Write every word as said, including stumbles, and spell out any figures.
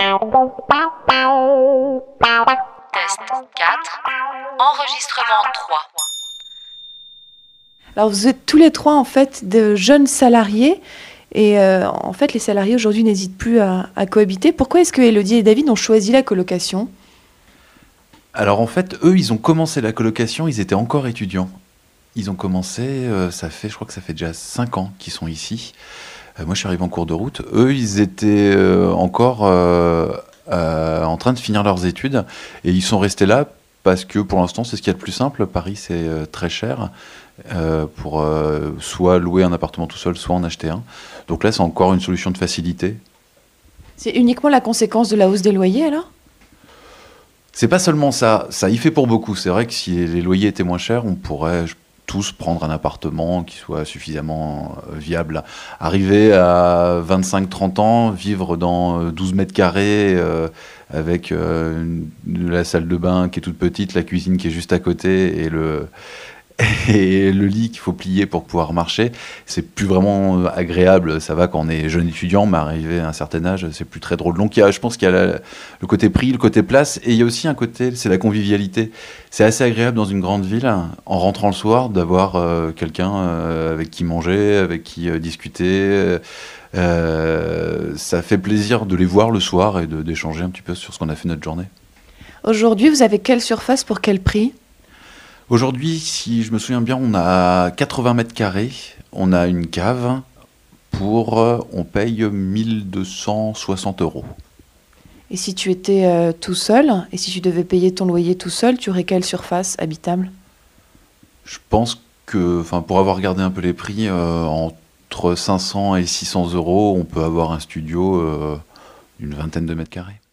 Test quatre. Enregistrement trois. Alors vous êtes tous les trois en fait de jeunes salariés et euh, en fait les salariés aujourd'hui n'hésitent plus à, à cohabiter. Pourquoi est-ce que Élodie et David ont choisi la colocation ? Alors en fait, eux, ils ont commencé la colocation, ils étaient encore étudiants. Ils ont commencé, euh, ça fait, je crois que ça fait déjà cinq ans qu'ils sont ici. Euh, moi, je suis arrivé en cours de route. Eux, ils étaient euh, encore euh, euh, en train de finir leurs études et ils sont restés là parce que pour l'instant, c'est ce qu'il y a de plus simple. Paris, c'est euh, très cher euh, pour euh, soit louer un appartement tout seul, soit en acheter un. Donc là, c'est encore une solution de facilité. C'est uniquement la conséquence de la hausse des loyers alors ? C'est pas seulement ça, ça y fait pour beaucoup. C'est vrai que si les loyers étaient moins chers, on pourrait tous prendre un appartement qui soit suffisamment viable. Arriver à vingt-cinq trente ans, vivre dans douze mètres carrés, euh, avec euh, une, la salle de bain qui est toute petite, la cuisine qui est juste à côté et le, et le lit qu'il faut plier pour pouvoir marcher, c'est plus vraiment agréable. Ça va quand on est jeune étudiant, mais arrivé à un certain âge, c'est plus très drôle. Donc il y a, je pense qu'il y a la, le côté prix, le côté place, et il y a aussi un côté, c'est la convivialité. C'est assez agréable dans une grande ville, en rentrant le soir, d'avoir euh, quelqu'un euh, avec qui manger, avec qui euh, discuter. Euh, ça fait plaisir de les voir le soir et de, d'échanger un petit peu sur ce qu'on a fait notre journée. Aujourd'hui, vous avez quelle surface pour quel prix ? Aujourd'hui, si je me souviens bien, on a quatre-vingts mètres carrés, on a une cave, pour, on paye mille deux cent soixante euros. Et si tu étais euh, tout seul, et si tu devais payer ton loyer tout seul, tu aurais quelle surface habitable ? Je pense que, enfin, pour avoir regardé un peu les prix, euh, entre cinq cents et six cents euros, on peut avoir un studio euh, d'une vingtaine de mètres carrés.